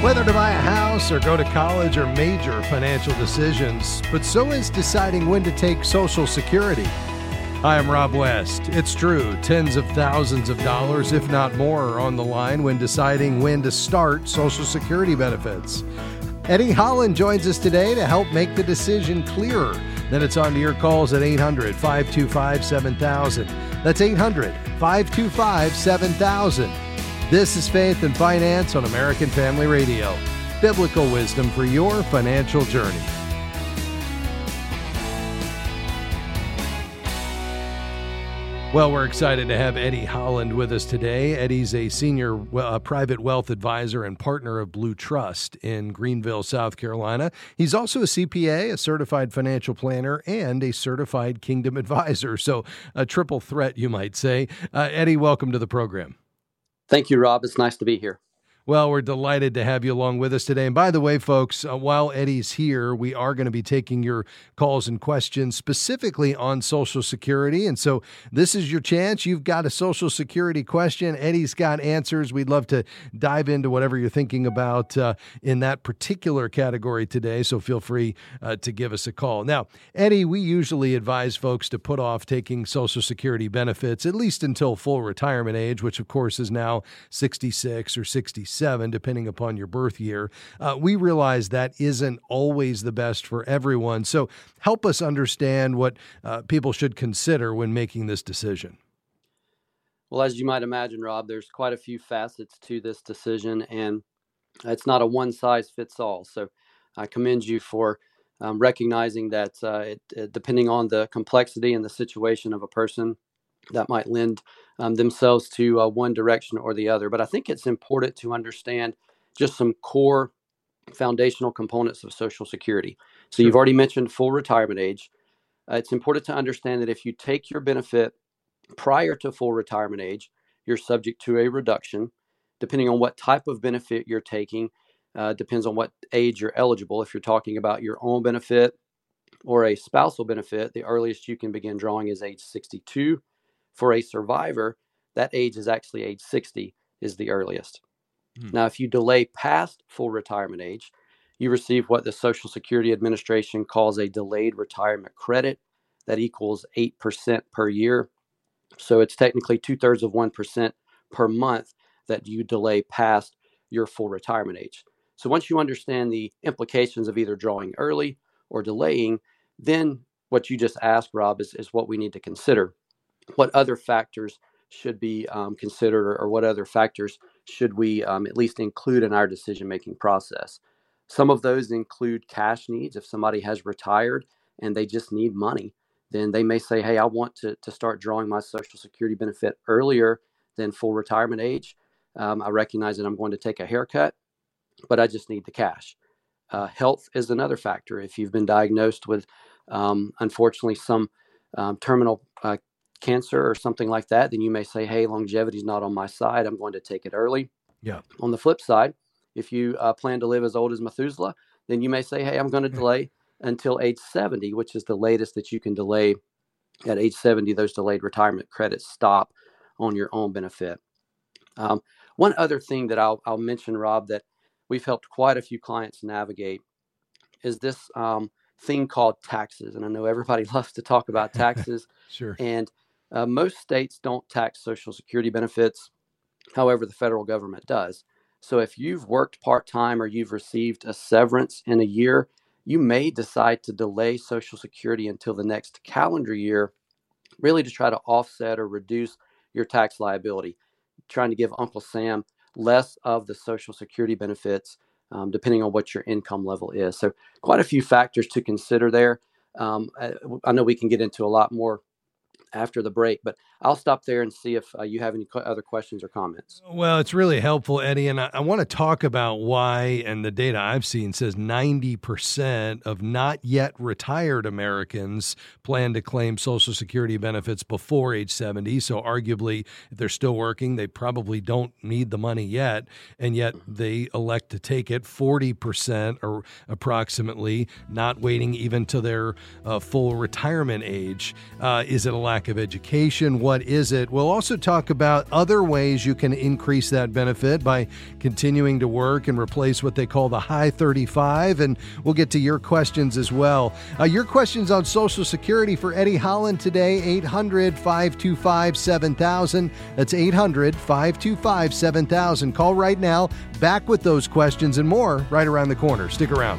Whether to buy a house or go to college are major financial decisions, but so is deciding when to take Social Security. Hi, I'm Rob West. It's true, tens of thousands of dollars, if not more, are on the line when deciding when to start Social Security benefits. Eddie Holland joins us today to help make the decision clearer. Then it's on to your calls at 800-525-7000. That's 800-525-7000. This is Faith and Finance on American Family Radio. Biblical wisdom for your financial journey. Well, we're excited to have Eddie Holland with us today. Eddie's a senior private wealth advisor and partner of Blue Trust in Greenville, South Carolina. He's also a CPA, a certified financial planner, and a certified Kingdom advisor. So a triple threat, you might say. Eddie, welcome to the program. Thank you, Rob. It's nice to be here. Well, we're delighted to have you along with us today. And by the way, folks, while Eddie's here, we are going to be taking your calls and questions specifically on Social Security. And so this is your chance. You've got a Social Security question. Eddie's got answers. We'd love to dive into whatever you're thinking about in that particular category today. So feel free to give us a call. Now, Eddie, we usually advise folks to put off taking Social Security benefits at least until full retirement age, which of course is now 66 or 67. Depending upon your birth year. We realize that isn't always the best for everyone. So help us understand what people should consider when making this decision. Well, as you might imagine, Rob, there's quite a few facets to this decision, and it's not a one-size-fits-all. So I commend you for recognizing that depending on the complexity and the situation of a person, that might lend themselves to one direction or the other. But I think it's important to understand just some core foundational components of Social Security. So You've already mentioned full retirement age. It's important to understand that if you take your benefit prior to full retirement age, you're subject to a reduction. Depending on what type of benefit you're taking, depends on what age you're eligible. If you're talking about your own benefit or a spousal benefit, the earliest you can begin drawing is age 62. For a survivor, that age is actually age 60 is the earliest. Now, if you delay past full retirement age, you receive what the Social Security Administration calls a delayed retirement credit that equals 8% per year. So it's technically 2/3 of 1% per month that you delay past your full retirement age. So once you understand the implications of either drawing early or delaying, then what you just asked, Rob, is what we need to consider. What other factors should be considered, or what other factors should we at least include in our decision-making process? Some of those include cash needs. If somebody has retired and they just need money, then they may say, hey, I want to start drawing my Social Security benefit earlier than full retirement age. I recognize that I'm going to take a haircut, but I just need the cash. Health is another factor. If you've been diagnosed with, unfortunately, some terminal cancer or something like that, then you may say, hey, longevity is not on my side. I'm going to take it early. Yeah. On the flip side, if you plan to live as old as Methuselah, then you may say, hey, I'm going to delay until age 70, which is the latest that you can delay. At age 70, those delayed retirement credits stop on your own benefit. One other thing that I'll mention, Rob, that we've helped quite a few clients navigate is this thing called taxes. And I know everybody loves to talk about taxes. Sure. And most states don't tax Social Security benefits. However, the federal government does. So if you've worked part-time or you've received a severance in a year, you may decide to delay Social Security until the next calendar year, really to try to offset or reduce your tax liability, trying to give Uncle Sam less of the Social Security benefits, depending on what your income level is. So quite a few factors to consider there. I know we can get into a lot more after the break, but I'll stop there and see if you have any other questions or comments. Well, it's really helpful, Eddie, and I want to talk about why, and the data I've seen says 90% of not yet retired Americans plan to claim Social Security benefits before age 70. So arguably, if they're still working, they probably don't need the money yet, and yet they elect to take it. 40% or approximately not waiting even to their full retirement age. Is it a lack lack of education? What is it? We'll also talk about other ways you can increase that benefit by continuing to work and replace what they call the high 35. And we'll get to your questions as well. Your questions on Social Security for Eddie Holland today, 800-525-7000. That's 800-525-7000. Call right now. Back with those questions and more right around the corner. Stick around.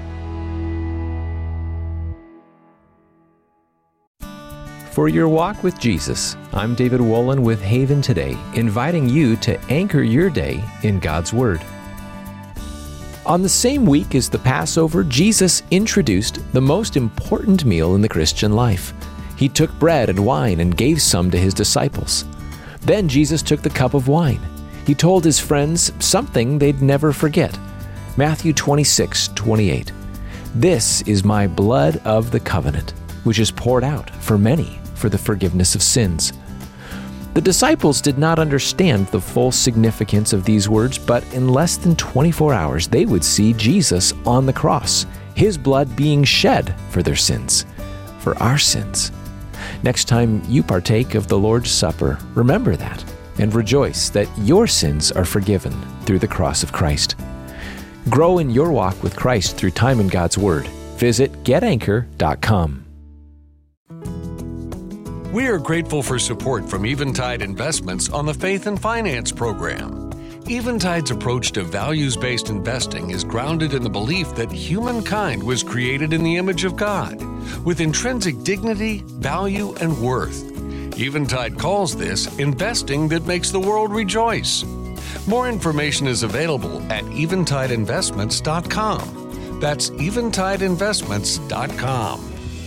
For your walk with Jesus, I'm David Wolin with Haven Today, inviting you to anchor your day in God's Word. On the same week as the Passover, Jesus introduced the most important meal in the Christian life. He took bread and wine and gave some to his disciples. Then Jesus took the cup of wine. He told his friends something they'd never forget. Matthew 26:28. This is my blood of the covenant, which is poured out for many for the forgiveness of sins. The disciples did not understand the full significance of these words, but in less than 24 hours, they would see Jesus on the cross, his blood being shed for their sins, for our sins. Next time you partake of the Lord's Supper, remember that and rejoice that your sins are forgiven through the cross of Christ. Grow in your walk with Christ through time in God's Word. Visit getanchor.com. We are grateful for support from Eventide Investments on the Faith and Finance program. Eventide's approach to values-based investing is grounded in the belief that humankind was created in the image of God, with intrinsic dignity, value, and worth. Eventide calls this investing that makes the world rejoice. More information is available at eventideinvestments.com. That's eventideinvestments.com.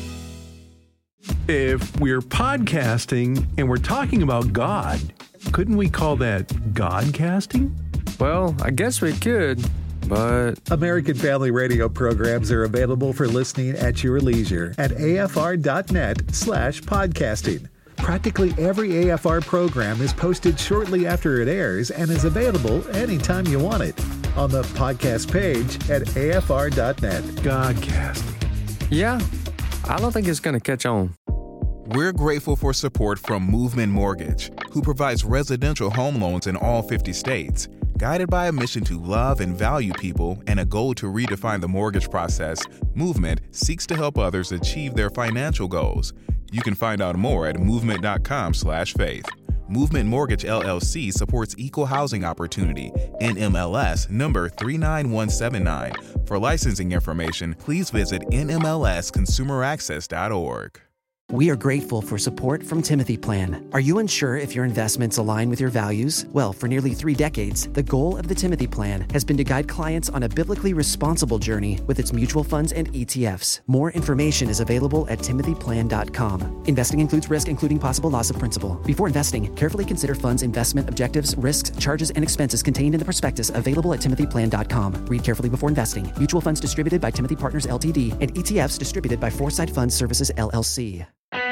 If we're podcasting and we're talking about God, couldn't we call that Godcasting? Well, I guess we could, but... American Family Radio programs are available for listening at your leisure at afr.net/podcasting. Practically every AFR program is posted shortly after it airs and is available anytime you want it on the podcast page at afr.net. Godcasting. Yeah, I don't think it's going to catch on. We're grateful for support from Movement Mortgage, who provides residential home loans in all 50 states. Guided by a mission to love and value people and a goal to redefine the mortgage process, Movement seeks to help others achieve their financial goals. You can find out more at movement.com/faith. Movement Mortgage LLC supports equal housing opportunity, NMLS number 39179. For licensing information, please visit nmlsconsumeraccess.org. We are grateful for support from Timothy Plan. Are you unsure if your investments align with your values? Well, for nearly 3 decades, the goal of the Timothy Plan has been to guide clients on a biblically responsible journey with its mutual funds and ETFs. More information is available at timothyplan.com. Investing includes risk, including possible loss of principal. Before investing, carefully consider funds' investment objectives, risks, charges, and expenses contained in the prospectus available at timothyplan.com. Read carefully before investing. Mutual funds distributed by Timothy Partners Ltd. and ETFs distributed by Foresight Fund Services LLC.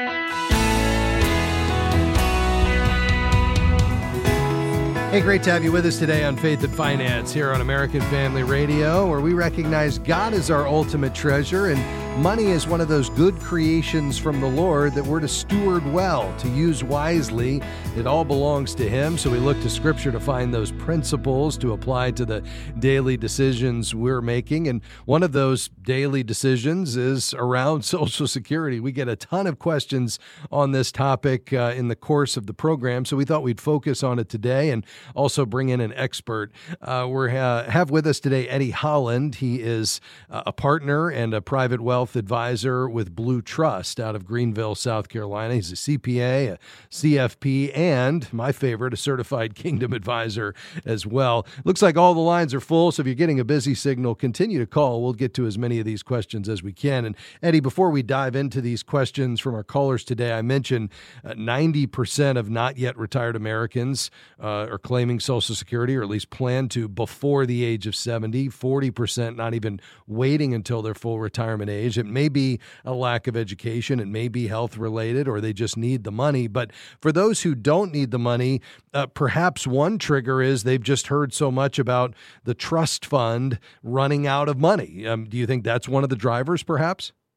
Hey, great to have you with us today on Faith and Finance here on American Family Radio, where we recognize God is our ultimate treasure and money is one of those good creations from the Lord that we're to steward well, to use wisely. It all belongs to Him, so we look to Scripture to find those principles to apply to the daily decisions we're making. And one of those daily decisions is around Social Security. We get a ton of questions on this topic in the course of the program, so we thought we'd focus on it today and also bring in an expert. We have with us today Eddie Holland. He is a partner and a private wealth advisor with Blue Trust out of Greenville, South Carolina. He's a CPA, a CFP, and my favorite, a certified Kingdom advisor as well. Looks like all the lines are full, so if you're getting a busy signal, continue to call. We'll get to as many of these questions as we can. And Eddie, before we dive into these questions from our callers today, I mentioned 90% of not yet retired Americans are claiming Social Security, or at least plan to before the age of 70, 40% not even waiting until their full retirement age. It may be a lack of education, it may be health related, or they just need the money. But for those who don't need the money, perhaps one trigger is they've just heard so much about the trust fund running out of money. Do you think that's one of the drivers, perhaps?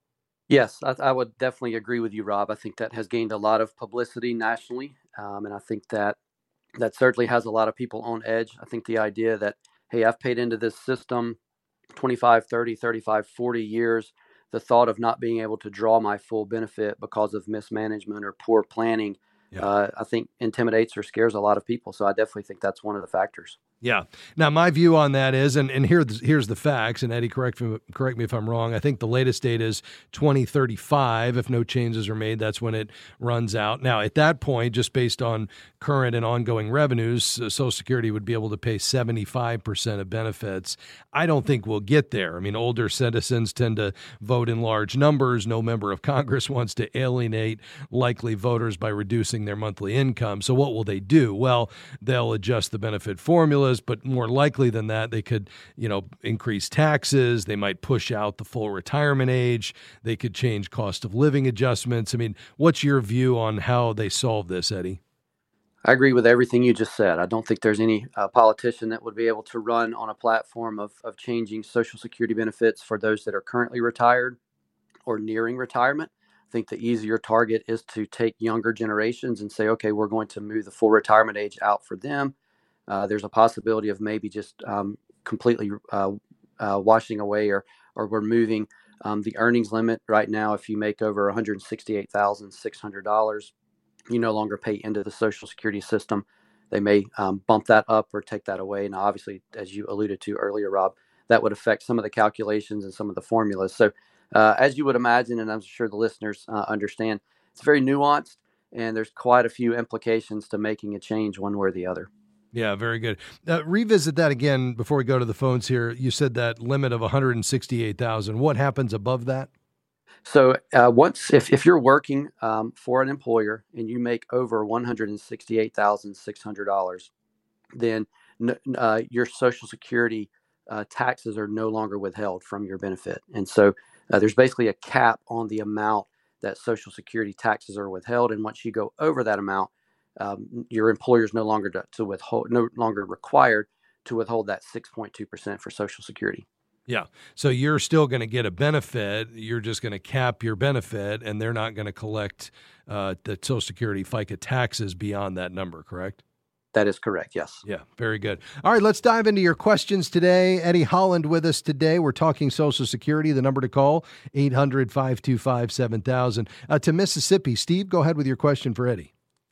Yes, I would definitely agree with you, Rob. I think that has gained a lot of publicity nationally. And I think that certainly has a lot of people on edge. I think the idea that, hey, I've paid into this system 25, 30, 35, 40 years, the thought of not being able to draw my full benefit because of mismanagement or poor planning, I think intimidates or scares a lot of people. So I definitely think that's one of the factors. Yeah. Now, my view on that is, and here's the facts, and Eddie, correct me if I'm wrong. I think the latest date is 2035. If no changes are made, that's when it runs out. Now, at that point, just based on current and ongoing revenues, Social Security would be able to pay 75% of benefits. I don't think we'll get there. I mean, older citizens tend to vote in large numbers. No member of Congress wants to alienate likely voters by reducing their monthly income. So what will they do? Well, they'll adjust the benefit formulas, but more likely than that, they could, increase taxes. They might push out the full retirement age. They could change cost of living adjustments. I mean, what's your view on how they solve this, Eddie? I agree with everything you just said. I don't think there's any politician that would be able to run on a platform of changing Social Security benefits for those that are currently retired or nearing retirement. I think the easier target is to take younger generations and say, okay, we're going to move the full retirement age out for them. There's a possibility of maybe just completely washing away or removing the earnings limit. Right now, if you make over $168,600, you no longer pay into the Social Security system. They may bump that up or take that away. Now, obviously, as you alluded to earlier, Rob, that would affect some of the calculations and some of the formulas. So as you would imagine, and I'm sure the listeners understand, it's very nuanced, and there's quite a few implications to making a change one way or the other. Yeah, very good. Revisit that again before we go to the phones here. You said that limit of 168,000. What happens above that? So if you're working for an employer and you make over $168,600, then your Social Security taxes are no longer withheld from your benefit. And so there's basically a cap on the amount that Social Security taxes are withheld. And once you go over that amount, your employer is no longer required to withhold that 6.2% for Social Security. Yeah. So you're still going to get a benefit. You're just going to cap your benefit, and they're not going to collect the Social Security FICA taxes beyond that number, correct? That is correct, yes. Yeah, very good. All right, let's dive into your questions today. Eddie Holland with us today. We're talking Social Security. The number to call, 800-525-7000. To Mississippi. Steve, go ahead with your question for Eddie.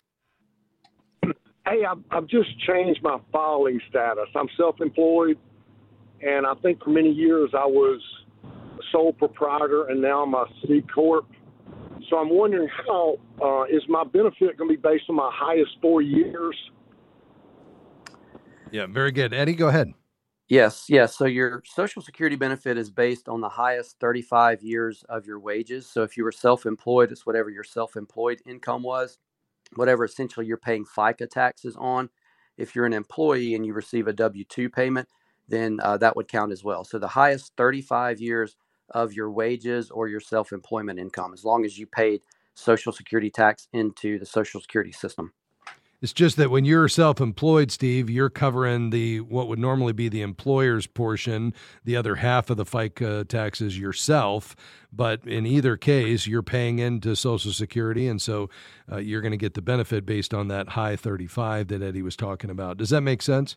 Hey, I've just changed my filing status. I'm self-employed, and I think for many years I was a sole proprietor, and now I'm a C Corp. So I'm wondering how is my benefit going to be based on my highest 4 years? Yeah, very good. Eddie, go ahead. Yes. So your Social Security benefit is based on the highest 35 years of your wages. So if you were self-employed, it's whatever your self-employed income was, whatever essentially you're paying FICA taxes on. If you're an employee and you receive a W-2 payment, then that would count as well. So the highest 35 years of your wages or your self-employment income, as long as you paid Social Security tax into the Social Security system. It's just that when you're self-employed, Steve, you're covering what would normally be the employer's portion, the other half of the FICA taxes yourself. But in either case, you're paying into Social Security, and so you're going to get the benefit based on that high 35 that Eddie was talking about. Does that make sense?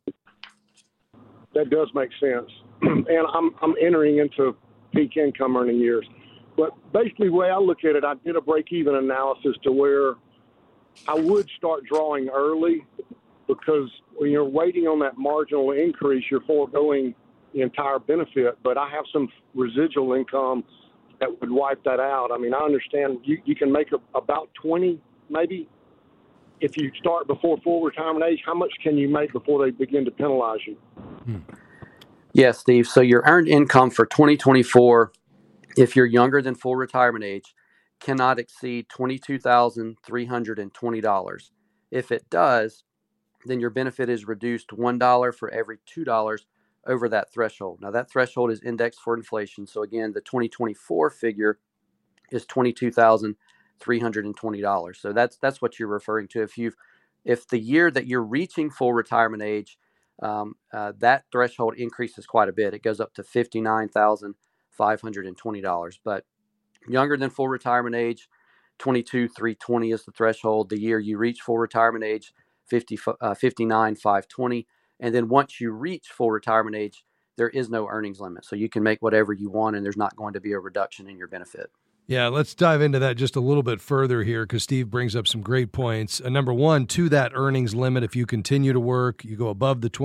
That does make sense. And I'm entering into peak income earning years. But basically, the way I look at it, I did a break-even analysis to where I would start drawing early, because when you're waiting on that marginal increase, you're foregoing the entire benefit. But I have some residual income that would wipe that out. I mean, I understand you can make about 20, maybe. If you start before full retirement age, how much can you make before they begin to penalize you? Yes, Steve. So your earned income for 2024, if you're younger than full retirement age, cannot exceed $22,320. If it does, then your benefit is reduced $1 for every $2 over that threshold. Now, that threshold is indexed for inflation. So again, the 2024 figure is $22,320. So that's what you're referring to. If the year that you're reaching full retirement age, that threshold increases quite a bit. It goes up to $59,520. But Younger than full retirement age, 22,320 is the threshold. The year you reach full retirement age, 59,520. And then once you reach full retirement age, there is no earnings limit. So you can make whatever you want, and there's not going to be a reduction in your benefit. Yeah, let's dive into that just a little bit further here, because Steve brings up some great points. Number one, to that earnings limit, if you continue to work, you go above the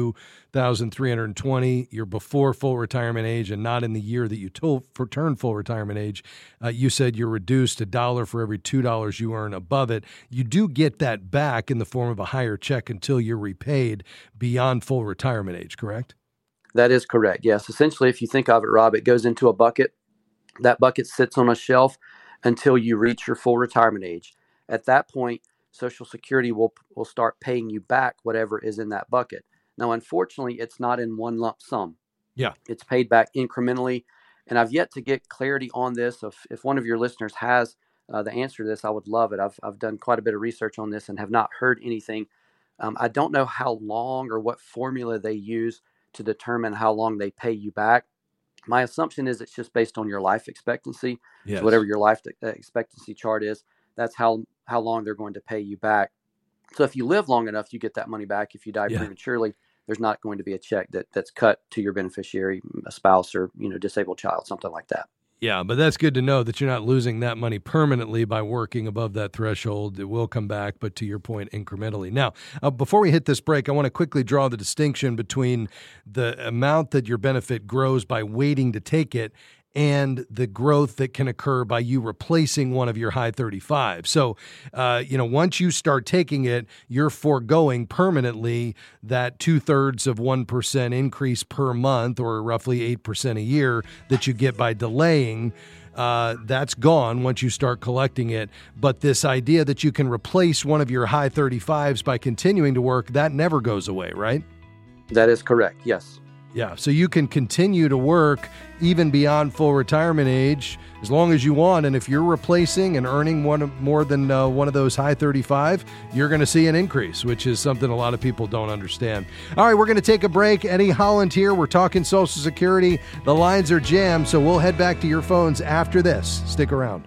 22,320, you're before full retirement age and not in the year that you turn full retirement age, you said you're reduced $1 for every $2 you earn above it. You do get that back in the form of a higher check until you're repaid beyond full retirement age, correct? That is correct, yes. Essentially, if you think of it, Rob, it goes into a bucket. That bucket sits on a shelf until you reach your full retirement age. At that point, Social Security will start paying you back whatever is in that bucket. Now, unfortunately, it's not in one lump sum. Yeah. It's paid back incrementally. And I've yet to get clarity on this. If one of your listeners has the answer to this, I would love it. I've done quite a bit of research on this and have not heard anything. I don't know how long or what formula they use to determine how long they pay you back. My assumption is it's just based on your life expectancy. Yes. So whatever your life expectancy chart is, that's how long they're going to pay you back. So if you live long enough, you get that money back. If you die prematurely, there's not going to be a check that's cut to your beneficiary, a spouse or disabled child, something like that. Yeah, but that's good to know that you're not losing that money permanently by working above that threshold. It will come back, but to your point, incrementally. Now, before we hit this break, I want to quickly draw the distinction between the amount that your benefit grows by waiting to take it and the growth that can occur by you replacing one of your high 35. So, once you start taking it, you're foregoing permanently that 0.2% increase per month, or roughly 8% a year that you get by delaying. That's gone once you start collecting it. But this idea that you can replace one of your high 35s by continuing to work, that never goes away, right? That is correct, yes. Yeah, so you can continue to work even beyond full retirement age as long as you want. And if you're replacing and earning more than one of those high 35, you're going to see an increase, which is something a lot of people don't understand. All right, we're going to take a break. Eddie Holland here. We're talking Social Security. The lines are jammed, so we'll head back to your phones after this. Stick around.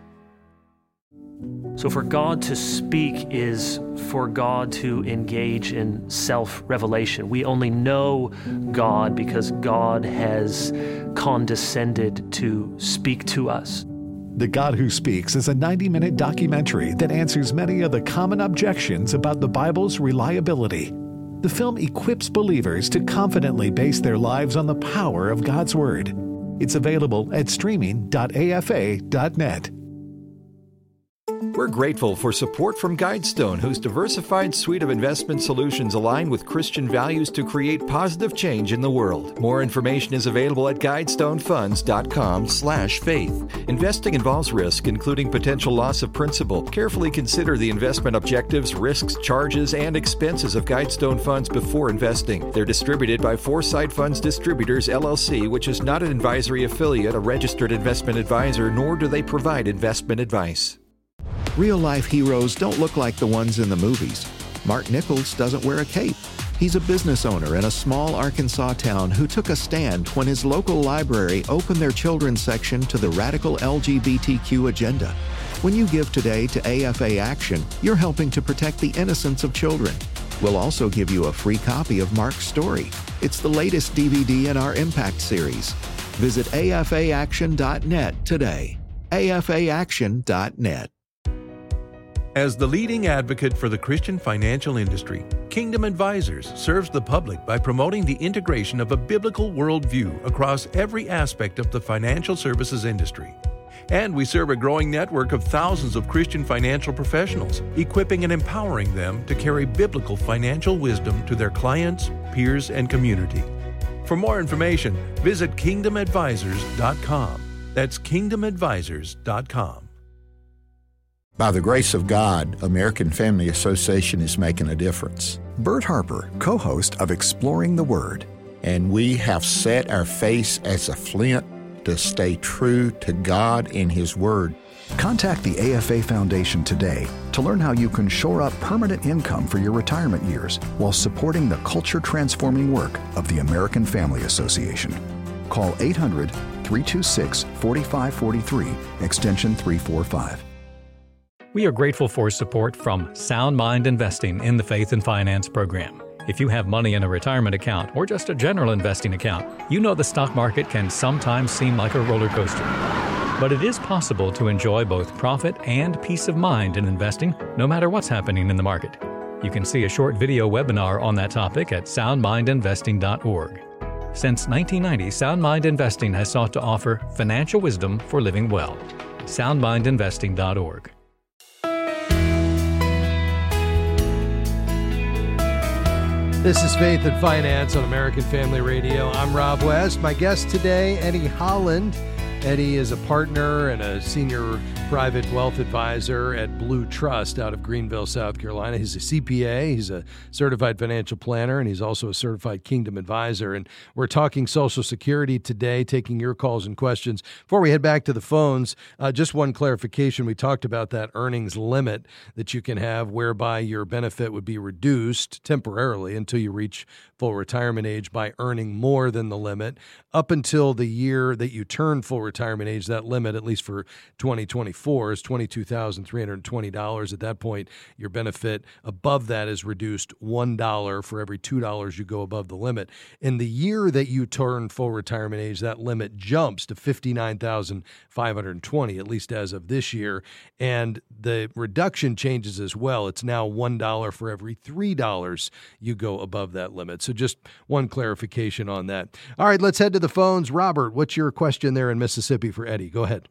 So for God to speak is for God to engage in self-revelation. We only know God because God has condescended to speak to us. The God Who Speaks is a 90-minute documentary that answers many of the common objections about the Bible's reliability. The film equips believers to confidently base their lives on the power of God's Word. It's available at streaming.afa.net. We're grateful for support from Guidestone, whose diversified suite of investment solutions align with Christian values to create positive change in the world. More information is available at guidestonefunds.com/faith. Investing involves risk, including potential loss of principal. Carefully consider the investment objectives, risks, charges, and expenses of Guidestone Funds before investing. They're distributed by Foresight Funds Distributors, LLC, which is not an advisory affiliate, a registered investment advisor, nor do they provide investment advice. Real-life heroes don't look like the ones in the movies. Mark Nichols doesn't wear a cape. He's a business owner in a small Arkansas town who took a stand when his local library opened their children's section to the radical LGBTQ agenda. When you give today to AFA Action, you're helping to protect the innocence of children. We'll also give you a free copy of Mark's story. It's the latest DVD in our Impact series. Visit afaaction.net today. afaaction.net. As the leading advocate for the Christian financial industry, Kingdom Advisors serves the public by promoting the integration of a biblical worldview across every aspect of the financial services industry. And we serve a growing network of thousands of Christian financial professionals, equipping and empowering them to carry biblical financial wisdom to their clients, peers, and community. For more information, visit kingdomadvisors.com. That's kingdomadvisors.com. By the grace of God, American Family Association is making a difference. Bert Harper, co-host of Exploring the Word. And we have set our face as a flint to stay true to God and His Word. Contact the AFA Foundation today to learn how you can shore up permanent income for your retirement years while supporting the culture-transforming work of the American Family Association. Call 800-333-3673 326-4543, extension 345. We are grateful for support from Sound Mind Investing in the Faith and Finance program. If you have money in a retirement account or just a general investing account, you know the stock market can sometimes seem like a roller coaster. But it is possible to enjoy both profit and peace of mind in investing, no matter what's happening in the market. You can see a short video webinar on that topic at soundmindinvesting.org. Since 1990, Sound Mind Investing has sought to offer financial wisdom for living well. soundmindinvesting.org. This is Faith and Finance on American Family Radio. I'm Rob West. My guest today, Eddie Holland. Eddie is a partner and a senior private wealth advisor at Blue Trust out of Greenville, South Carolina. He's a CPA, he's a certified financial planner, and he's also a certified Kingdom advisor. And we're talking Social Security today, taking your calls and questions. Before we head back to the phones, just one clarification. We talked about that earnings limit that you can have whereby your benefit would be reduced temporarily until you reach full retirement age by earning more than the limit. Up until the year that you turn full retirement age, that limit, at least for 2024, is $22,320. At that point, your benefit above that is reduced $1 for every $2 you go above the limit. In the year that you turn full retirement age, that limit jumps to $59,520, at least as of this year. And the reduction changes as well. It's now $1 for every $3 you go above that limit. So just one clarification on that. All right, let's head to the phones. Robert, what's your question there in Mississippi for Eddie? Go ahead.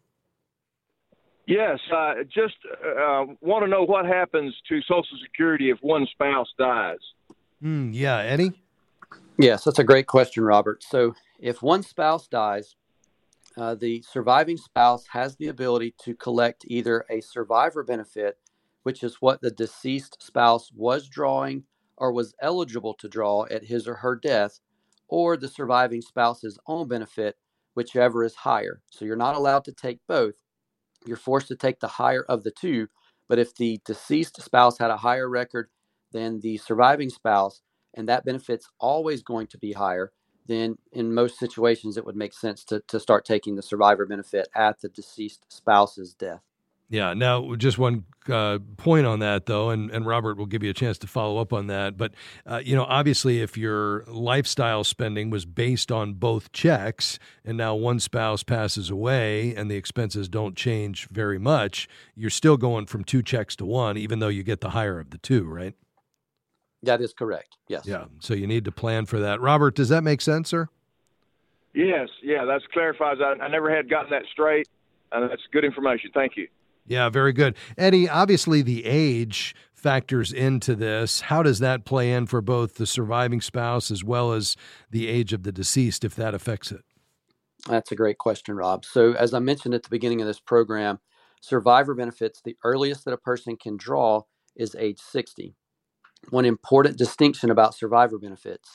Yes, just want to know what happens to Social Security if one spouse dies. Yeah, Eddie? Yes, that's a great question, Robert. So if one spouse dies, the surviving spouse has the ability to collect either a survivor benefit, which is what the deceased spouse was drawing or was eligible to draw at his or her death, or the surviving spouse's own benefit, whichever is higher. So you're not allowed to take both. You're forced to take the higher of the two. But if the deceased spouse had a higher record than the surviving spouse, and that benefit's always going to be higher, then in most situations it would make sense to start taking the survivor benefit at the deceased spouse's death. Yeah. Now, just one point on that, though, and Robert will give you a chance to follow up on that. But, obviously, if your lifestyle spending was based on both checks and now one spouse passes away and the expenses don't change very much, you're still going from two checks to one, even though you get the higher of the two, right? That is correct. Yes. Yeah. So you need to plan for that. Robert, does that make sense, sir? Yes. Yeah, that clarifies. I never had gotten that straight. That's good information. Thank you. Yeah, very good. Eddie, obviously the age factors into this. How does that play in for both the surviving spouse as well as the age of the deceased, if that affects it? That's a great question, Rob. So as I mentioned at the beginning of this program, survivor benefits, the earliest that a person can draw is age 60. One important distinction about survivor benefits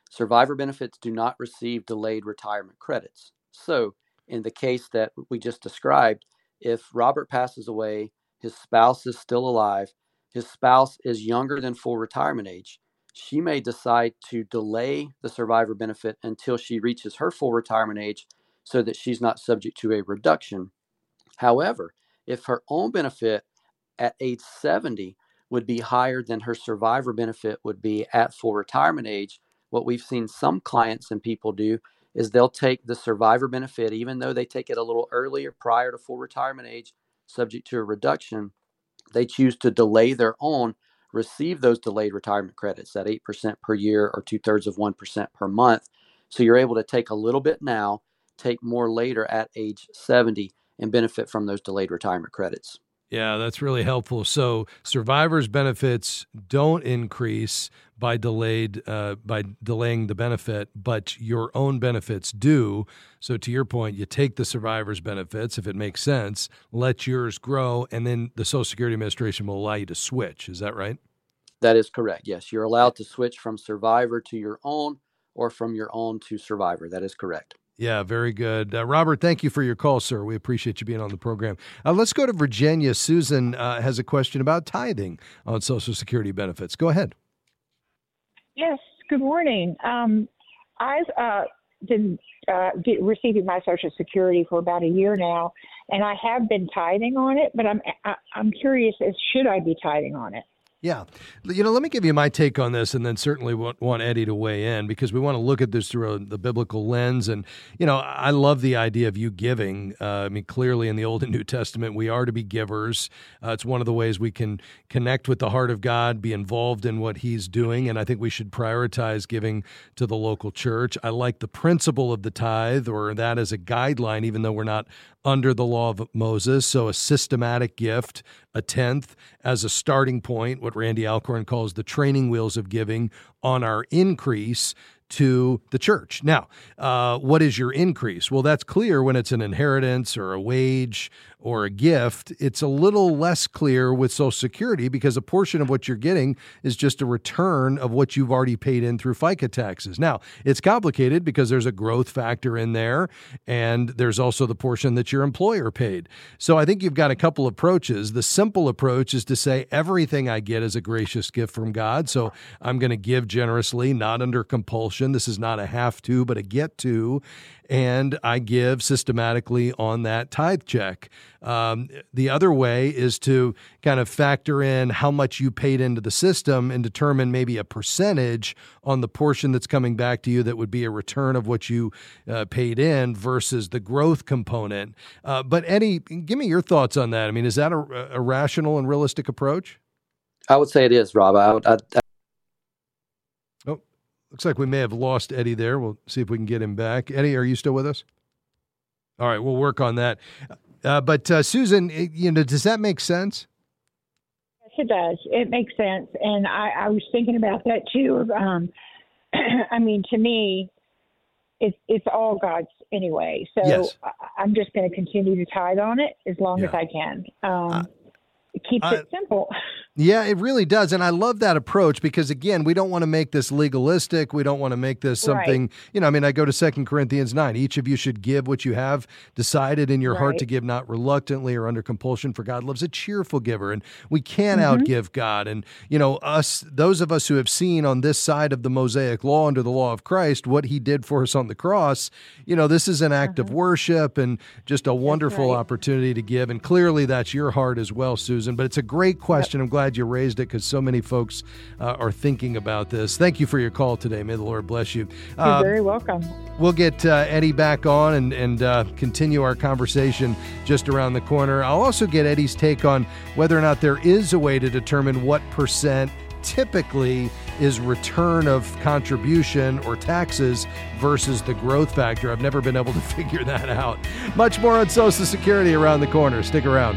do not receive delayed retirement credits. So in the case that we just described, if Robert passes away, his spouse is still alive, his spouse is younger than full retirement age, she may decide to delay the survivor benefit until she reaches her full retirement age so that she's not subject to a reduction. However, if her own benefit at age 70 would be higher than her survivor benefit would be at full retirement age, what we've seen some clients and people do is they'll take the survivor benefit, even though they take it a little earlier prior to full retirement age, subject to a reduction, they choose to delay their own, receive those delayed retirement credits at 8% per year or 0.2% per month. So you're able to take a little bit now, take more later at age 70, and benefit from those delayed retirement credits. Yeah, that's really helpful. So survivors' benefits don't increase by delaying the benefit, but your own benefits do. So to your point, you take the survivors' benefits, if it makes sense, let yours grow, and then the Social Security Administration will allow you to switch. Is that right? That is correct. Yes, you're allowed to switch from survivor to your own or from your own to survivor. That is correct. Yeah, very good. Robert, thank you for your call, sir. We appreciate you being on the program. Let's go to Virginia. Susan has a question about tithing on Social Security benefits. Go ahead. Yes, good morning. I've been receiving my Social Security for about a year now, and I have been tithing on it, but I'm curious as should I be tithing on it? Yeah. Let me give you my take on this, and then certainly want Eddie to weigh in, because we want to look at this through the biblical lens. And, I love the idea of you giving. Clearly in the Old and New Testament, we are to be givers. It's one of the ways we can connect with the heart of God, be involved in what he's doing. And I think we should prioritize giving to the local church. I like the principle of the tithe, or that as a guideline, even though we're not under the law of Moses. So a systematic gift, a tenth as a starting point, what Randy Alcorn calls the training wheels of giving on our increase to the church. Now, what is your increase? Well, that's clear when it's an inheritance or a wage or a gift. It's a little less clear with Social Security, because a portion of what you're getting is just a return of what you've already paid in through FICA taxes. Now, it's complicated because there's a growth factor in there, and there's also the portion that your employer paid. So I think you've got a couple approaches. The simple approach is to say everything I get is a gracious gift from God, so I'm going to give generously, not under compulsion. This is not a have to, but a get to. And I give systematically on that tithe check. The other way is to kind of factor in how much you paid into the system and determine maybe a percentage on the portion that's coming back to you that would be a return of what you paid in versus the growth component. But Eddie, give me your thoughts on that. Is that a rational and realistic approach? I would say it is, Rob. Looks like we may have lost Eddie there. We'll see if we can get him back. Eddie, are you still with us? All right, we'll work on that. But Susan, does that make sense? Yes, it does. It makes sense. And I was thinking about that too. To me, it's all God's anyway. So yes. I'm just going to continue to tithe on it as long as I can. It keeps it simple. Yeah, it really does. And I love that approach because, again, we don't want to make this legalistic. We don't want to make this something, I go to 2 Corinthians 9. Each of you should give what you have decided in your heart to give, not reluctantly or under compulsion, for God loves a cheerful giver. And we can't outgive God. And, those of us who have seen on this side of the Mosaic law, under the law of Christ, what he did for us on the cross, this is an act of worship and just a wonderful opportunity to give. And clearly that's your heart as well, Susan. But it's a great question. I'm glad you raised it because so many folks are thinking about this. Thank you for your call today. May the Lord bless you. You're very welcome. We'll get Eddie back on and continue our conversation just around the corner. I'll also get Eddie's take on whether or not there is a way to determine what percent typically is return of contribution or taxes versus the growth factor. I've never been able to figure that out. Much more on Social Security around the corner. Stick around.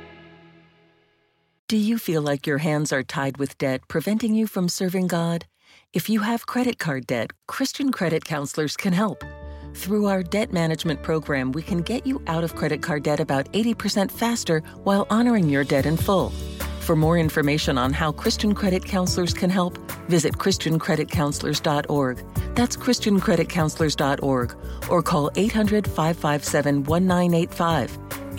Do you feel like your hands are tied with debt, preventing you from serving God? If you have credit card debt, Christian Credit Counselors can help. Through our debt management program, we can get you out of credit card debt about 80% faster while honoring your debt in full. For more information on how Christian Credit Counselors can help, visit ChristianCreditCounselors.org. That's ChristianCreditCounselors.org, or call 800-557-1985.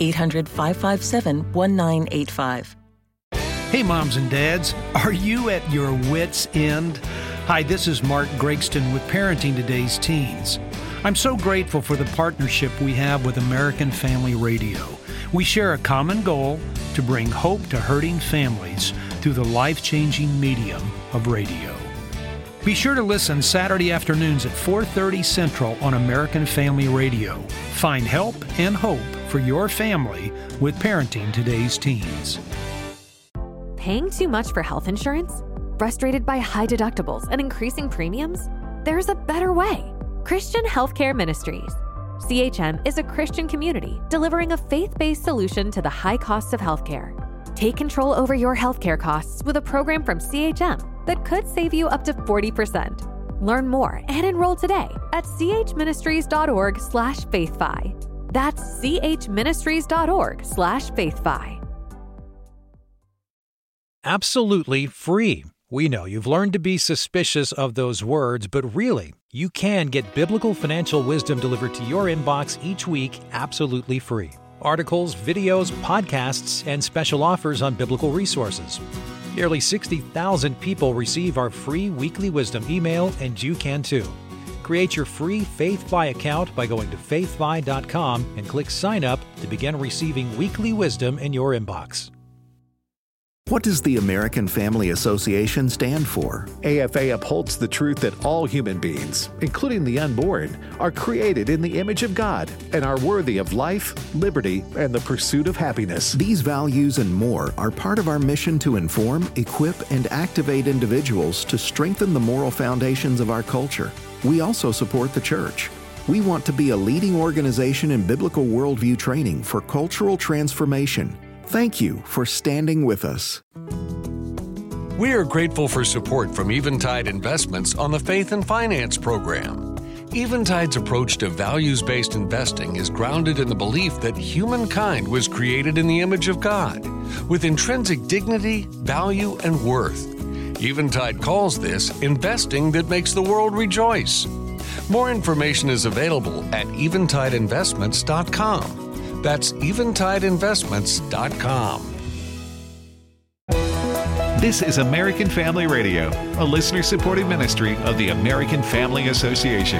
800-557-1985. Hey, moms and dads, are you at your wits' end? Hi, this is Mark Gregston with Parenting Today's Teens. I'm so grateful for the partnership we have with American Family Radio. We share a common goal to bring hope to hurting families through the life-changing medium of radio. Be sure to listen Saturday afternoons at 4:30 Central on American Family Radio. Find help and hope for your family with Parenting Today's Teens. Paying too much for health insurance? Frustrated by high deductibles and increasing premiums? There's a better way. Christian Healthcare Ministries. CHM is a Christian community delivering a faith-based solution to the high costs of healthcare. Take control over your healthcare costs with a program from CHM that could save you up to 40%. Learn more and enroll today at chministries.org/faithfi. That's chministries.org/faithfi. Absolutely free. We know you've learned to be suspicious of those words, but really, you can get biblical financial wisdom delivered to your inbox each week absolutely free. Articles, videos, podcasts, and special offers on biblical resources. Nearly 60,000 people receive our free weekly wisdom email, and you can too. Create your free FaithFi account by going to faithfi.com and click Sign Up to begin receiving weekly wisdom in your inbox. What does the American Family Association stand for? AFA upholds the truth that all human beings, including the unborn, are created in the image of God and are worthy of life, liberty, and the pursuit of happiness. These values and more are part of our mission to inform, equip, and activate individuals to strengthen the moral foundations of our culture. We also support the church. We want to be a leading organization in biblical worldview training for cultural transformation. Thank you for standing with us. We are grateful for support from Eventide Investments on the Faith and Finance program. Eventide's approach to values-based investing is grounded in the belief that humankind was created in the image of God, with intrinsic dignity, value, and worth. Eventide calls this investing that makes the world rejoice. More information is available at eventideinvestments.com. That's eventideinvestments.com. This is American Family Radio, a listener-supported ministry of the American Family Association.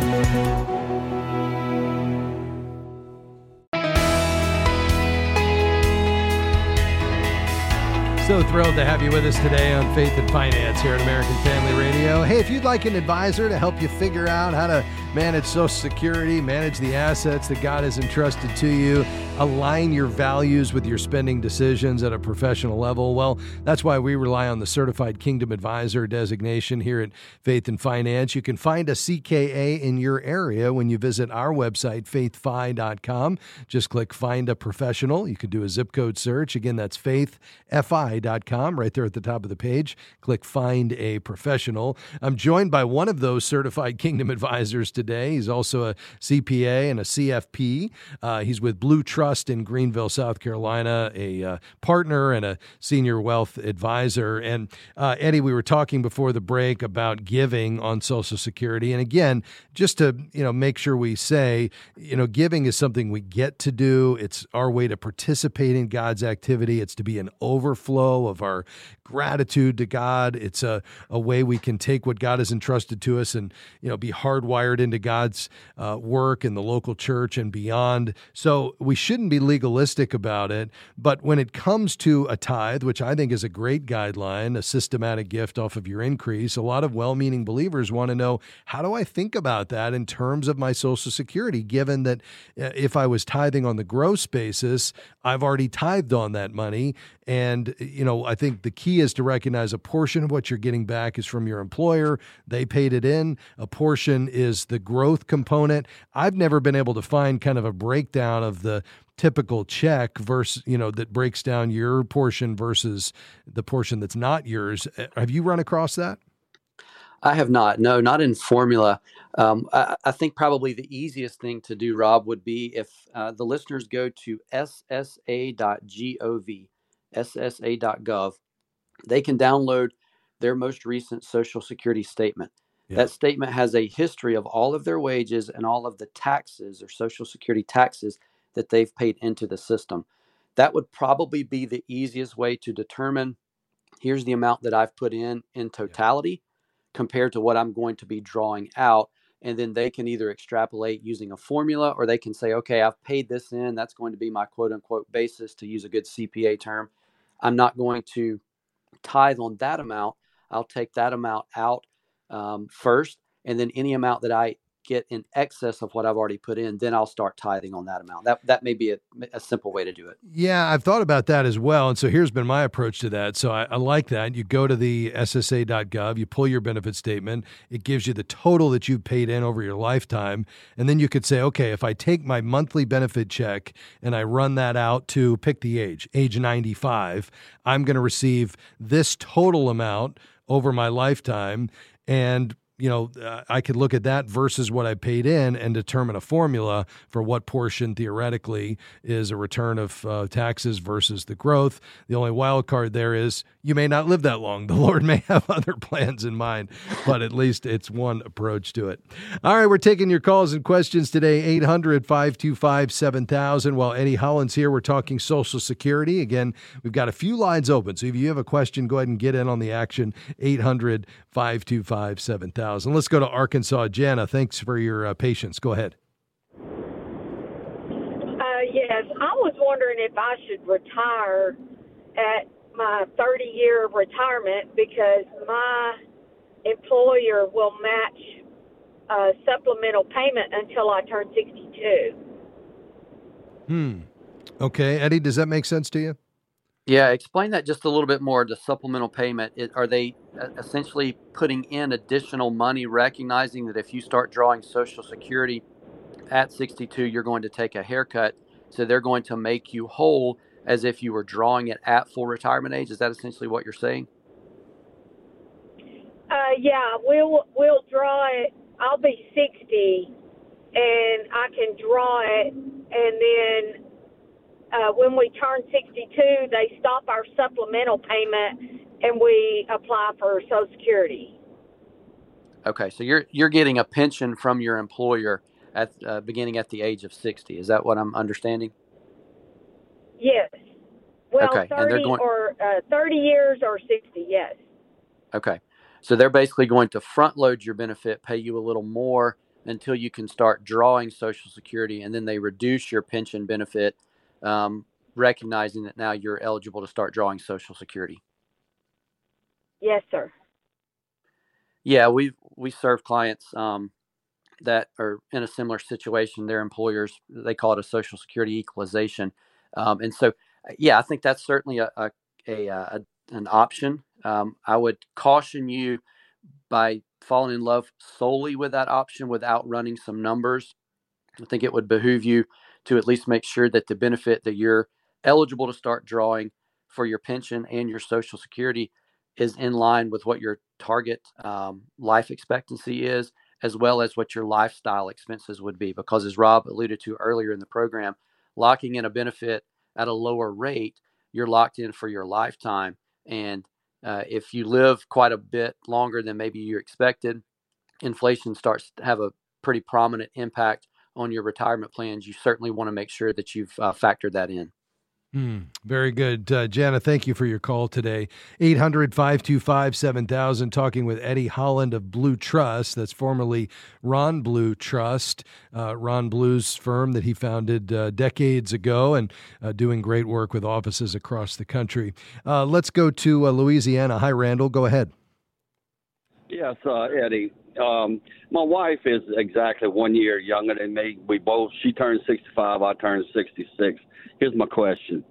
So thrilled to have you with us today on Faith and Finance here at American Family Radio. Hey, if you'd like an advisor to help you figure out how to manage Social Security, manage the assets that God has entrusted to you, align your values with your spending decisions at a professional level, well, that's why we rely on the Certified Kingdom Advisor designation here at Faith and Finance. You can find a CKA in your area when you visit our website, faithfi.com. Just click Find a Professional. You can do a zip code search. Again, that's faithfi.com. Right there at the top of the page, click Find a Professional. I'm joined by one of those Certified Kingdom Advisors today. He's also a CPA and a CFP. He's with Blue Trust in Greenville, South Carolina, a partner and a senior wealth advisor. And Eddie, we were talking before the break about giving on Social Security. And again, just to make sure we say, giving is something we get to do. It's our way to participate in God's activity. It's to be an overflow of our gratitude to God. It's a way we can take what God has entrusted to us and be hardwired into God's work in the local church and beyond. So we shouldn't be legalistic about it. But when it comes to a tithe, which I think is a great guideline, a systematic gift off of your increase, a lot of well-meaning believers want to know, how do I think about that in terms of my Social Security, given that if I was tithing on the gross basis, I've already tithed on that money. And, I think the key is to recognize a portion of what you're getting back is from your employer. They paid it in. A portion is the growth component. I've never been able to find kind of a breakdown of the typical check versus, that breaks down your portion versus the portion that's not yours. Have you run across that? I have not. No, not in formula. I think probably the easiest thing to do, Rob, would be if the listeners go to ssa.gov, ssa.gov, they can download their most recent Social Security statement. Yeah. That statement has a history of all of their wages and all of the taxes or Social Security taxes that they've paid into the system. That would probably be the easiest way to determine, here's the amount that I've put in totality compared to what I'm going to be drawing out. And then they can either extrapolate using a formula, or they can say, okay, I've paid this in. That's going to be my quote unquote basis, to use a good CPA term. I'm not going to tithe on that amount. I'll take that amount out first. And then any amount that I get in excess of what I've already put in, then I'll start tithing on that amount. That may be a simple way to do it. Yeah, I've thought about that as well. And so here's been my approach to that. So I like that. You go to the ssa.gov, you pull your benefit statement. It gives you the total that you've paid in over your lifetime. And then you could say, okay, if I take my monthly benefit check and I run that out to pick the age 95, I'm going to receive this total amount over my lifetime. And I could look at that versus what I paid in and determine a formula for what portion theoretically is a return of taxes versus the growth. The only wild card there is you may not live that long. The Lord may have other plans in mind, but at least it's one approach to it. All right, we're taking your calls and questions today, 800-525-7000. While Eddie Holland's here, we're talking Social Security. Again, we've got a few lines open, so if you have a question, go ahead and get in on the action, 800-525-7000. Let's go to Arkansas. Jana, thanks for your patience. Go ahead. Yes, I was wondering if I should retire at my 30-year retirement because my employer will match a supplemental payment until I turn 62. Okay, Eddie, does that make sense to you? Yeah, explain that just a little bit more. The supplemental payment, are they essentially putting in additional money, recognizing that if you start drawing Social Security at 62, you're going to take a haircut, so they're going to make you whole as if you were drawing it at full retirement age? Is that essentially what you're saying? Yeah, we'll draw it. I'll be 60, and I can draw it, and then when we turn 62, they stop our supplemental payment, and we apply for Social Security. Okay, so you're getting a pension from your employer at beginning at the age of 60. Is that what I'm understanding? Yes. Well, okay. 30 or 30 years or 60, yes. Okay. So they're basically going to front load your benefit, pay you a little more until you can start drawing Social Security, and then they reduce your pension benefit, recognizing that now you're eligible to start drawing Social Security. Yes, sir. Yeah, we serve clients that are in a similar situation. Their employers, they call it a Social Security equalization. And so, yeah, I think that's certainly an option. I would caution you by falling in love solely with that option without running some numbers. I think it would behoove you to at least make sure that the benefit that you're eligible to start drawing for your pension and your Social Security is in line with what your target life expectancy is, as well as what your lifestyle expenses would be. Because as Rob alluded to earlier in the program, locking in a benefit at a lower rate, you're locked in for your lifetime. And if you live quite a bit longer than maybe you expected, inflation starts to have a pretty prominent impact on your retirement plans. You certainly want to make sure that you've factored that in. Very good. Jana, thank you for your call today. 800-525-7000, talking with Eddie Holland of Blue Trust. That's formerly Ron Blue Trust, Ron Blue's firm that he founded decades ago, and doing great work with offices across the country. Let's go to Louisiana. Hi, Randall. Go ahead. Yes, Eddie. My wife is exactly 1 year younger than me. She turned 65, I turned 66. Here's my question.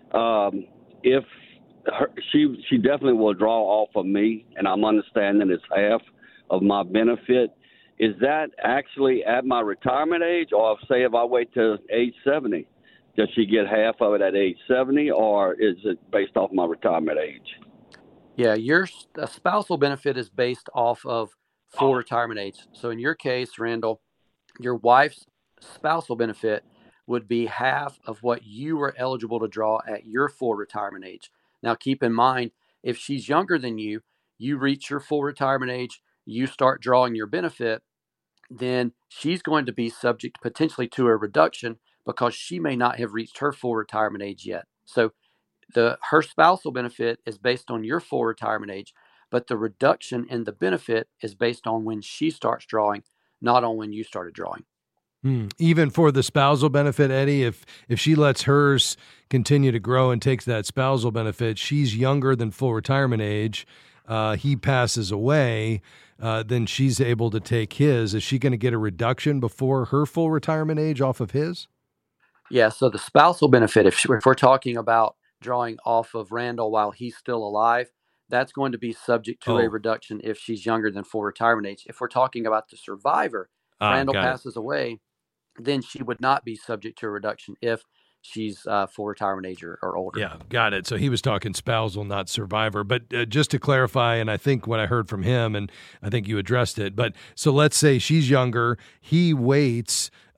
If she definitely will draw off of me, and I'm understanding it's half of my benefit, is that actually at my retirement age, or say if I wait till age 70, does she get half of it at age 70, or is it based off my retirement age? Yeah, your spousal benefit is based off of full retirement age. So in your case, Randall, your wife's spousal benefit would be half of what you were eligible to draw at your full retirement age. Now, keep in mind, if she's younger than you, you reach your full retirement age, you start drawing your benefit, then she's going to be subject potentially to a reduction because she may not have reached her full retirement age yet. So her spousal benefit is based on your full retirement age, but the reduction in the benefit is based on when she starts drawing, not on when you started drawing. Even for the spousal benefit, Eddie, if she lets hers continue to grow and takes that spousal benefit, she's younger than full retirement age, he passes away, then she's able to take his. Is she going to get a reduction before her full retirement age off of his? Yeah, so the spousal benefit, if we're talking about drawing off of Randall while he's still alive, that's going to be subject to a reduction if she's younger than full retirement age. If we're talking about the survivor, Randall passes away, then she would not be subject to a reduction if she's full retirement age or older. Yeah, got it. So he was talking spousal, not survivor. But just to clarify, and I think what I heard from him, and I think you addressed it, but so let's say she's younger, he waits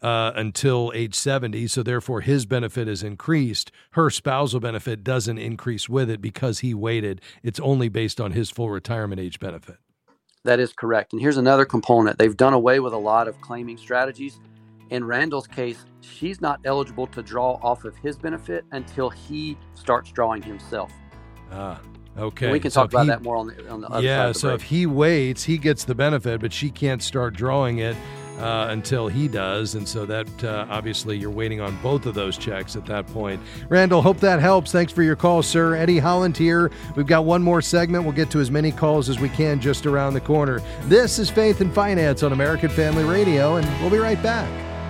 until age 70, so therefore his benefit is increased. Her spousal benefit doesn't increase with it because he waited. It's only based on his full retirement age benefit. That is correct. And here's another component. They've done away with a lot of claiming strategies. In Randall's case, she's not eligible to draw off of his benefit until he starts drawing himself. Okay. And we can talk about that more on the other side of the so break. if he waits, he gets the benefit, but she can't start drawing it until he does. And so that obviously you're waiting on both of those checks at that point. Randall, hope that helps. Thanks for your call, sir. Eddie Holland here. We've got one more segment. We'll get to as many calls as we can just around the corner. This is Faith and Finance on American Family Radio, and we'll be right back.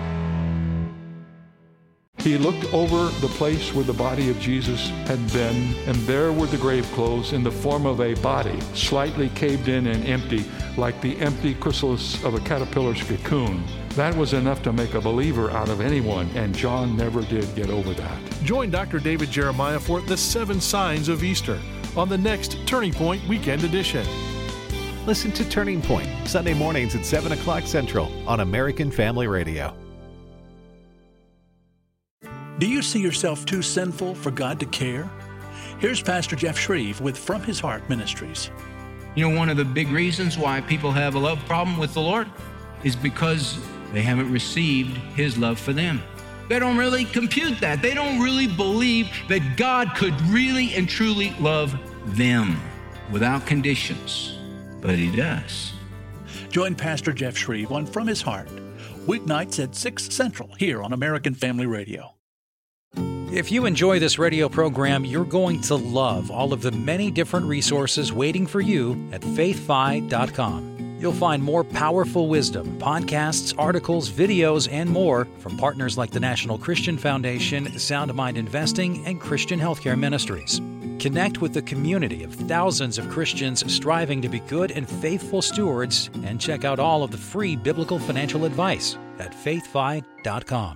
He looked over the place where the body of Jesus had been, and there were the grave clothes in the form of a body, slightly caved in and empty, like the empty chrysalis of a caterpillar's cocoon. That was enough to make a believer out of anyone, and John never did get over that. Join Dr. David Jeremiah for The 7 Signs of Easter on the next Turning Point Weekend Edition. Listen to Turning Point, Sunday mornings at 7 o'clock Central on American Family Radio. Do you see yourself too sinful for God to care? Here's Pastor Jeff Shreve with From His Heart Ministries. You know, one of the big reasons why people have a love problem with the Lord is because they haven't received His love for them. They don't really compute that. They don't really believe that God could really and truly love them without conditions. But He does. Join Pastor Jeff Shreve on From His Heart, weeknights at 6 Central here on American Family Radio. If you enjoy this radio program, you're going to love all of the many different resources waiting for you at faithfi.com. You'll find more powerful wisdom, podcasts, articles, videos, and more from partners like the National Christian Foundation, Sound Mind Investing, and Christian Healthcare Ministries. Connect with the community of thousands of Christians striving to be good and faithful stewards, and check out all of the free biblical financial advice at faithfi.com.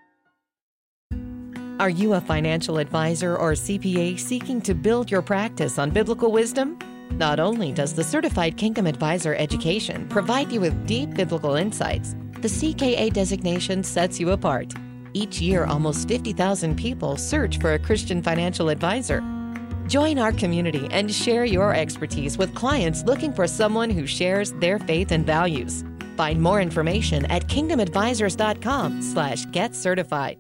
Are you a financial advisor or CPA seeking to build your practice on biblical wisdom? Not only does the Certified Kingdom Advisor education provide you with deep biblical insights, the CKA designation sets you apart. Each year, almost 50,000 people search for a Christian financial advisor. Join our community and share your expertise with clients looking for someone who shares their faith and values. Find more information at kingdomadvisors.com/getcertified.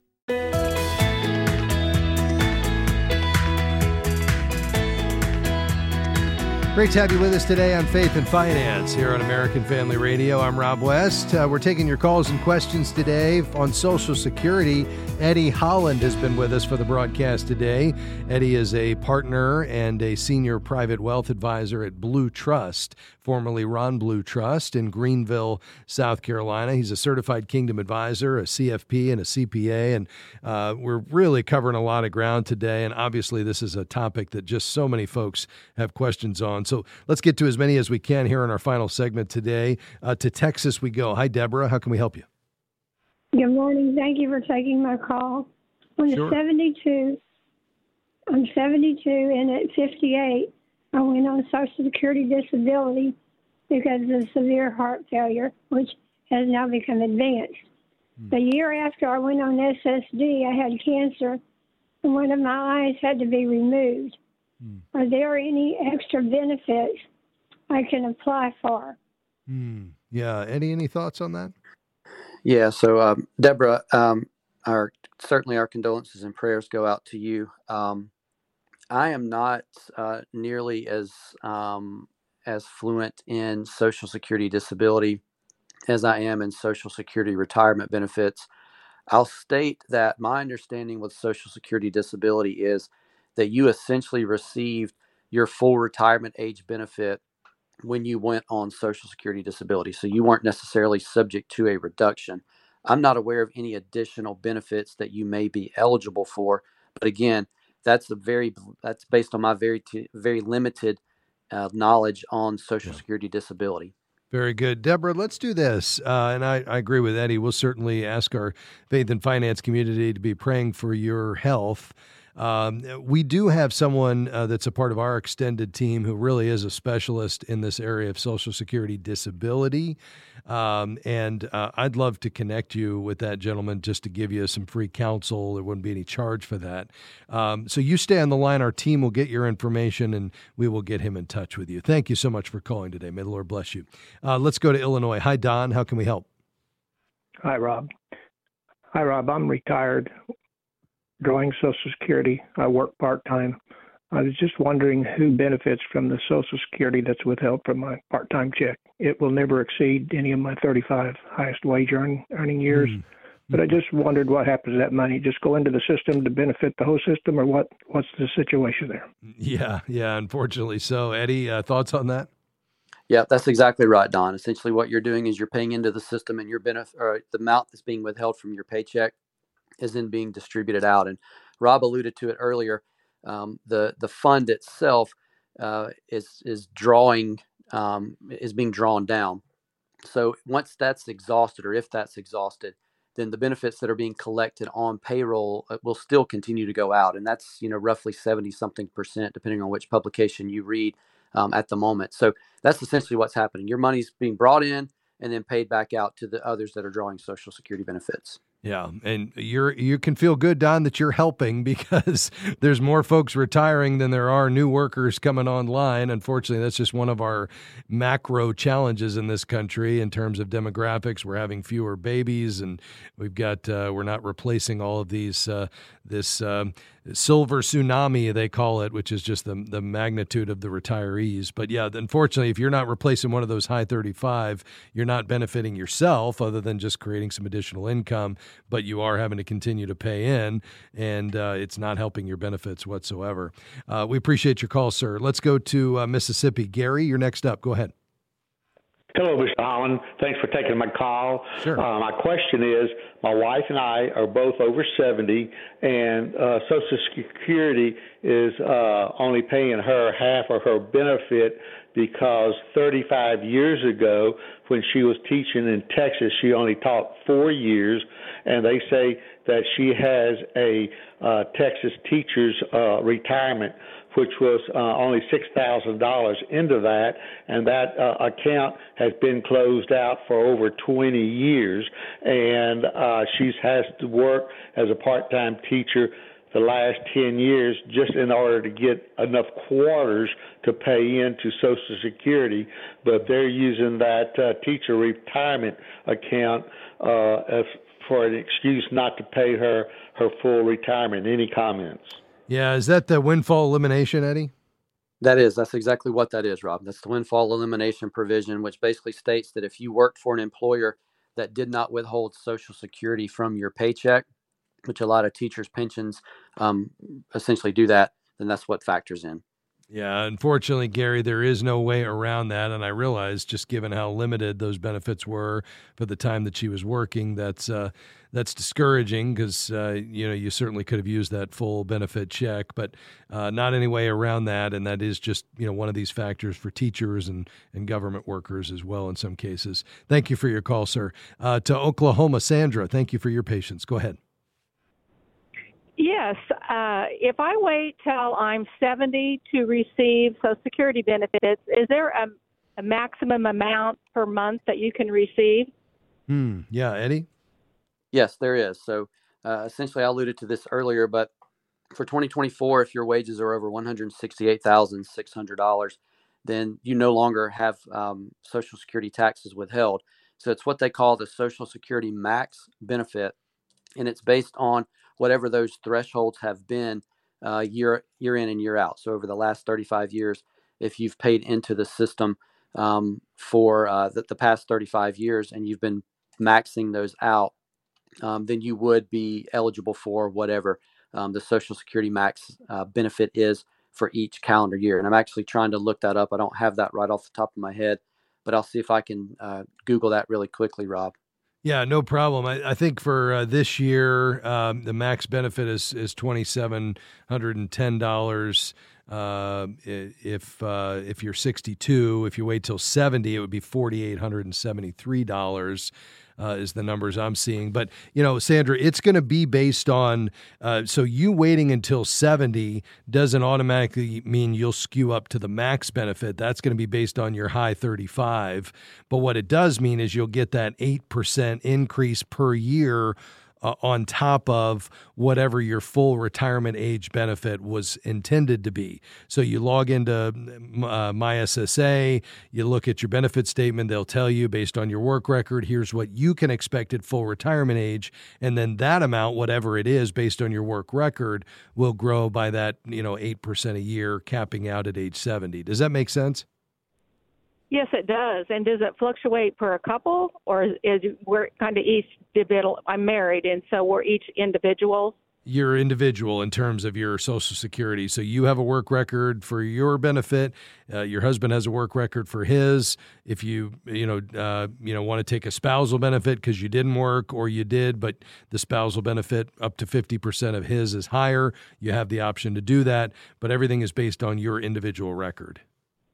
Great to have you with us today on Faith and Finance here on American Family Radio. I'm Rob West. We're taking your calls and questions today on Social Security. Eddie Holland has been with us for the broadcast today. Eddie is a partner and a senior private wealth advisor at Blue Trust, formerly Ron Blue Trust in Greenville, South Carolina. He's a certified Kingdom Advisor, a CFP, and a CPA, and we're really covering a lot of ground today, and obviously this is a topic that just so many folks have questions on. So let's get to as many as we can here in our final segment today. To Texas we go. Hi, Deborah. How can we help you? Good morning. Thank you for taking my call. I'm 72. I'm 72, and at 58, I went on Social Security disability because of severe heart failure, which has now become advanced. The year after I went on SSD, I had cancer, and one of my eyes had to be removed. Are there any extra benefits I can apply for? Yeah. Eddie, any thoughts on that? Yeah. So, Deborah, certainly our condolences and prayers go out to you. I am not nearly as fluent in Social Security disability as I am in Social Security retirement benefits. I'll state that my understanding with Social Security disability is that you essentially received your full retirement age benefit when you went on Social Security disability. So you weren't necessarily subject to a reduction. I'm not aware of any additional benefits that you may be eligible for. But again, that's based on my very limited knowledge on Social Security disability. Very good. Deborah, let's do this. And I agree with Eddie. We'll certainly ask our faith and finance community to be praying for your health. We do have someone that's a part of our extended team who really is a specialist in this area of Social Security disability. And I'd love to connect you with that gentleman just to give you some free counsel. There wouldn't be any charge for that. So you stay on the line. Our team will get your information, and we will get him in touch with you. Thank you so much for calling today. May the Lord bless you. Let's go to Illinois. Hi, Don. How can we help? Hi, Rob. I'm retired, drawing Social Security. I work part-time. I was just wondering who benefits from the Social Security that's withheld from my part-time check. It will never exceed any of my 35 highest wage earning years. But I just wondered what happens to that money. Just go into the system to benefit the whole system, or what's the situation there? Yeah, unfortunately so. Eddie, thoughts on that? Yeah, that's exactly right, Don. Essentially what you're doing is you're paying into the system, and your benefit, or the amount that's being withheld from your paycheck, is then being distributed out. And Rob alluded to it earlier. The fund itself is being drawn down. So once that's exhausted, or if that's exhausted, then the benefits that are being collected on payroll will still continue to go out, and that's roughly 70-something%, depending on which publication you read at the moment. So that's essentially what's happening. Your money's being brought in and then paid back out to the others that are drawing Social Security benefits. Yeah, and you can feel good, Don, that you're helping, because there's more folks retiring than there are new workers coming online. Unfortunately, that's just one of our macro challenges in this country in terms of demographics. We're having fewer babies, and we've got we're not replacing all of these this silver tsunami, they call it, which is just the magnitude of the retirees. But yeah, unfortunately, if you're not replacing one of those high 35, you're not benefiting yourself other than just creating some additional income, but you are having to continue to pay in, and it's not helping your benefits whatsoever. We appreciate your call, sir. Let's go to Mississippi. Gary, you're next up. Go ahead. Hello, Mr. Holland. Thanks for taking my call. Sure. My question is, my wife and I are both over 70, and Social Security is only paying her half of her benefit because 35 years ago, when she was teaching in Texas, she only taught 4 years, and they say that she has a Texas teacher's retirement, which was only $6,000 into that, and that account has been closed out for over 20 years, and she has to work as a part-time teacher the last 10 years just in order to get enough quarters to pay into Social Security, but they're using that teacher retirement account for an excuse not to pay her full retirement. Any comments? Yeah, is that the windfall elimination, Eddie? That's exactly what that is, Rob. That's the windfall elimination provision, which basically states that if you worked for an employer that did not withhold Social Security from your paycheck, which a lot of teachers' pensions essentially do that, then that's what factors in. Yeah, unfortunately, Gary, there is no way around that. And I realize, just given how limited those benefits were for the time that she was working, that's discouraging, because you certainly could have used that full benefit check, but not any way around that. And that is just one of these factors for teachers and government workers as well in some cases. Thank you for your call, sir. To Oklahoma, Sandra, thank you for your patience. Go ahead. Yes. If I wait till I'm 70 to receive Social Security benefits, is there a maximum amount per month that you can receive? Yeah, Eddie? Yes, there is. So essentially, I alluded to this earlier, but for 2024, if your wages are over $168,600, then you no longer have Social Security taxes withheld. So it's what they call the Social Security max benefit, and it's based on whatever those thresholds have been year in and year out. So over the last 35 years, if you've paid into the system for the past 35 years and you've been maxing those out, then you would be eligible for whatever the Social Security max benefit is for each calendar year. And I'm actually trying to look that up. I don't have that right off the top of my head, but I'll see if I can Google that really quickly, Rob. Yeah, no problem. I think for this year, the max benefit is $2,710. If you're 62, if you wait till 70, it would be $4,873. Is the numbers I'm seeing. But, Sandra, it's going to be based on, so you waiting until 70 doesn't automatically mean you'll skew up to the max benefit. That's going to be based on your high 35. But what it does mean is you'll get that 8% increase per year on top of whatever your full retirement age benefit was intended to be. So you log into MySSA, you look at your benefit statement, they'll tell you based on your work record, here's what you can expect at full retirement age, and then that amount, whatever it is based on your work record, will grow by that 8% a year, capping out at age 70. Does that make sense? Yes, it does. And does it fluctuate per a couple, or is we're kind of each individual? I'm married, and so we're each individuals. You're individual in terms of your Social Security. So you have a work record for your benefit. Your husband has a work record for his. If you want to take a spousal benefit because you didn't work or you did, but the spousal benefit up to 50% of his is higher, you have the option to do that. But everything is based on your individual record.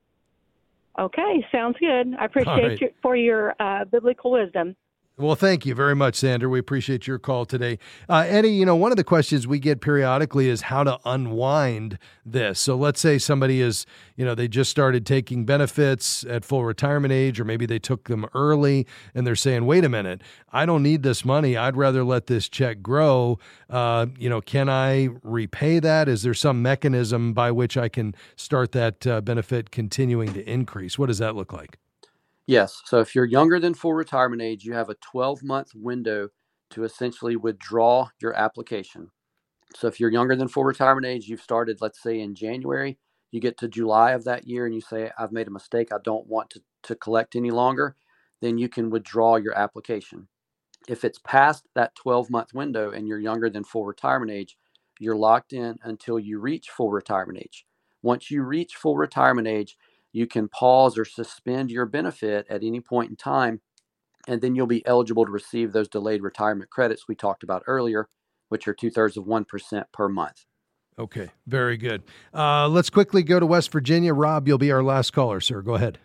Okay, sounds good. I appreciate you for your biblical wisdom. Well, thank you very much, Sandra. We appreciate your call today. Eddie, one of the questions we get periodically is how to unwind this. So let's say somebody is, they just started taking benefits at full retirement age, or maybe they took them early and they're saying, wait a minute, I don't need this money. I'd rather let this check grow. Can I repay that? Is there some mechanism by which I can start that benefit continuing to increase? What does that look like? Yes. So if you're younger than full retirement age, you have a 12-month window to essentially withdraw your application. So if you're younger than full retirement age, you've started, let's say, in January, you get to July of that year and you say, I've made a mistake, I don't want to collect any longer, then you can withdraw your application. If it's past that 12-month window and you're younger than full retirement age, you're locked in until you reach full retirement age. Once you reach full retirement age, you can pause or suspend your benefit at any point in time, and then you'll be eligible to receive those delayed retirement credits we talked about earlier, which are 0.2% per month. Okay, very good. Let's quickly go to West Virginia. Rob, you'll be our last caller, sir. Go ahead.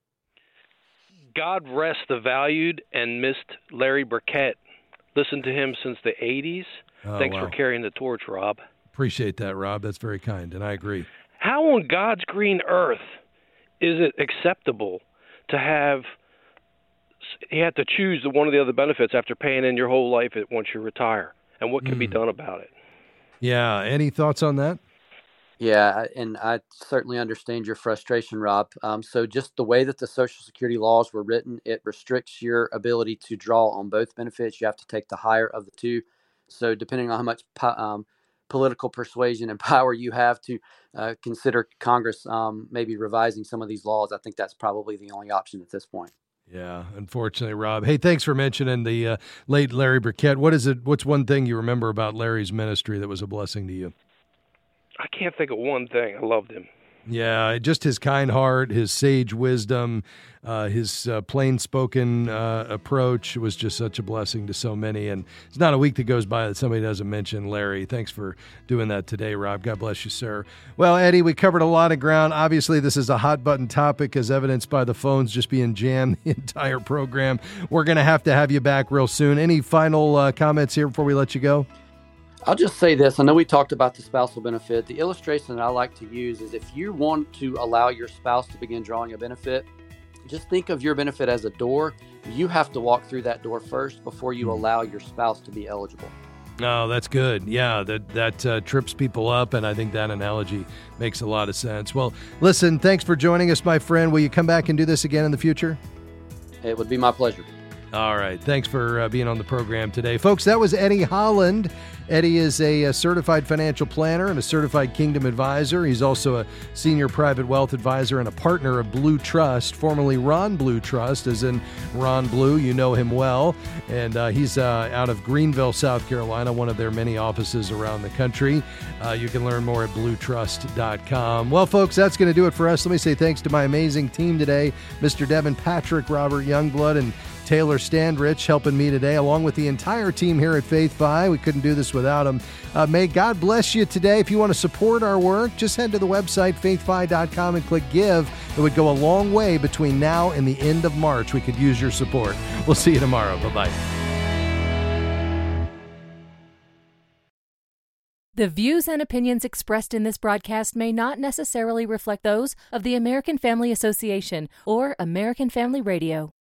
God rest the valued and missed Larry Burkett. Listened to him since the 80s. Thanks for carrying the torch, Rob. Appreciate that, Rob. That's very kind, and I agree. How on God's green earth is it acceptable to have you have to choose one of the other benefits after paying in your whole life once you retire? And what can be done about it? Yeah. Any thoughts on that? Yeah, and I certainly understand your frustration, Rob. So just the way that the Social Security laws were written, it restricts your ability to draw on both benefits. You have to take the higher of the two. So depending on how much political persuasion and power you have to consider Congress maybe revising some of these laws, I think that's probably the only option at this point. Yeah, unfortunately, Rob. Hey, thanks for mentioning the late Larry Burkett. What's one thing you remember about Larry's ministry that was a blessing to you? I can't think of one thing. I loved him. Yeah, just his kind heart, his sage wisdom, his plain-spoken approach was just such a blessing to so many. And it's not a week that goes by that somebody doesn't mention Larry. Thanks for doing that today, Rob. God bless you, sir. Well, Eddie, we covered a lot of ground. Obviously, this is a hot-button topic, as evidenced by the phones just being jammed the entire program. We're going to have you back real soon. Any final comments here before we let you go? I'll just say this. I know we talked about the spousal benefit. The illustration that I like to use is if you want to allow your spouse to begin drawing a benefit, just think of your benefit as a door. You have to walk through that door first before you allow your spouse to be eligible. No, that's good. Yeah, that trips people up, and I think that analogy makes a lot of sense. Well, listen, thanks for joining us, my friend. Will you come back and do this again in the future? It would be my pleasure. All right. Thanks for being on the program today. Folks, that was Eddie Holland. Eddie is a certified financial planner and a certified Kingdom advisor. He's also a senior private wealth advisor and a partner of Blue Trust, formerly Ron Blue Trust, as in Ron Blue. You know him well. And he's out of Greenville, South Carolina, one of their many offices around the country. You can learn more at bluetrust.com. Well, folks, that's going to do it for us. Let me say thanks to my amazing team today, Mr. Devin Patrick, Robert Youngblood, and Taylor Standrich helping me today, along with the entire team here at Faith Fi. We couldn't do this without them. May God bless you today. If you want to support our work, just head to the website, faithfi.com, and click Give. It would go a long way between now and the end of March. We could use your support. We'll see you tomorrow. Bye-bye. The views and opinions expressed in this broadcast may not necessarily reflect those of the American Family Association or American Family Radio.